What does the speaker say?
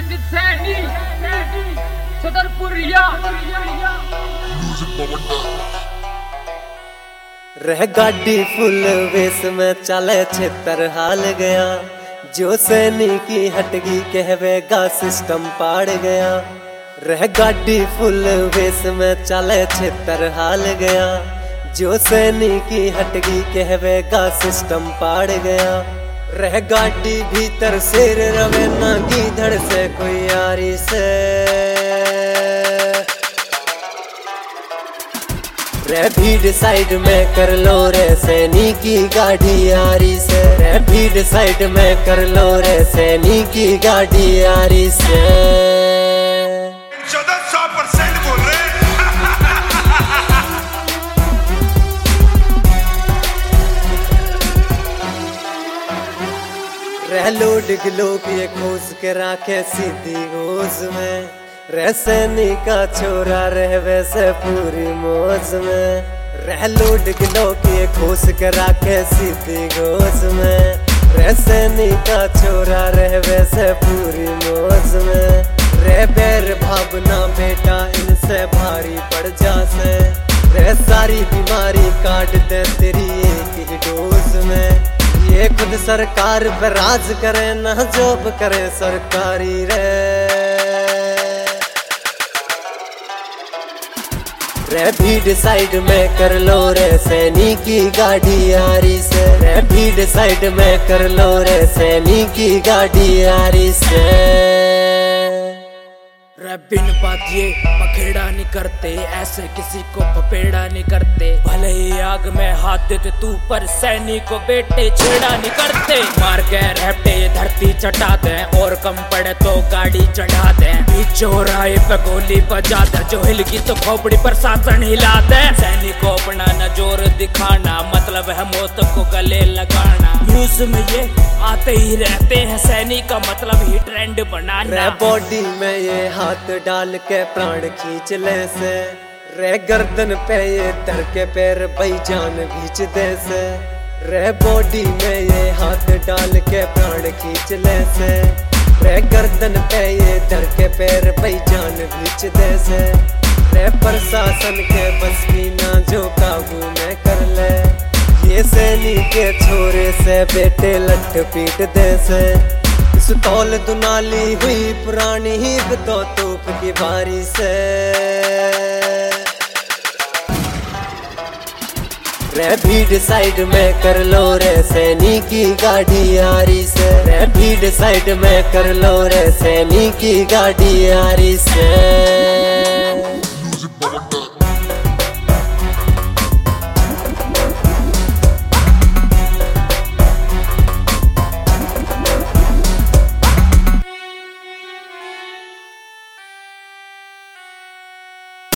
संगीत सैनी सदरपुरिया रह गाड़ी फुल वेस में चले छितर हाल गया। जो सैनी की हटगी कहवेगा सिस्टम पाड़ गया। रह गाड़ी फुल वेस में चले छितर हाल गया। जो सैनी की हटगी कहवेगा सिस्टम पाड़ गया। रह गाड़ी भीतर शेर रवे ना गीधड़ से कोई यारी से। रे भीड़ साइड में कर लो रे सैनी की गाड़ी यारी से। रे भीड़ साइड में कर लो रे सैनी की गाड़ी यारी से। 100% बोल रहे रह लोड गिलो के खोस के राखे सीधी गोज में। रह सैनी का छोरा रह वैसे पूरी मौज में। रह लोड गिलो के खोस के राखे सीधी गोज में। रह सैनी का छोरा रह वैसे पूरी मौज में। रह बैर भावना बेटा इनसे भारी पड़ जासे। रह सारी बीमारी काट दे तेरी एक ही डोज में। ये खुद सरकार पे राज करे ना जॉब करे सरकारी रे। रे भीड़ साइड में कर लो रे सैनी की गाड़ी यारी से। रे भीड़ साइड में कर लो रे सैनी की गाड़ी यारी से। बिन बात ये पखेड़ा नहीं करते, ऐसे किसी को पपेड़ा नहीं करते। भले ही आग में हाथ देते तू पर सैनी को बेटे छेड़ा नहीं करते। मार के रहते धरती चटा दे और कम पड़े तो गाड़ी चढ़ा दे। बीच चौराहे पे गोली बजा दे, जो हिलगी तो खोपड़ी पर शासन हिला दे। सैनी को अपना न जोर दिखाना मतलब है मौत को गले लगाना। न्यूज में ये आते ही रहते हैं, सैनी का मतलब ही ट्रेंड बनाना। बॉडी में ये हाथ डाल के प्राण खींच ले से। रे गर्दन पे ये धर के पैर भाईजान खींच दे से। रे बॉडी में ये हाथ डाल के प्राण खींच ले से। रे गर्दन पे ये धर के पैर भाईजान खींच दे से। रे प्रशासन के बस की ना जो काबू में कर ले। ये सैनी के छोरे से बेटे लट पीट दे से। तौल दुनाली हुई पुरानी ही तो तूप की बारी से। रे भीड़ साइड में कर लो रे सैनी की गाड़ी यारी से। रे भीड़ साइड में कर लो रे सैनी की गाड़ी यारी से।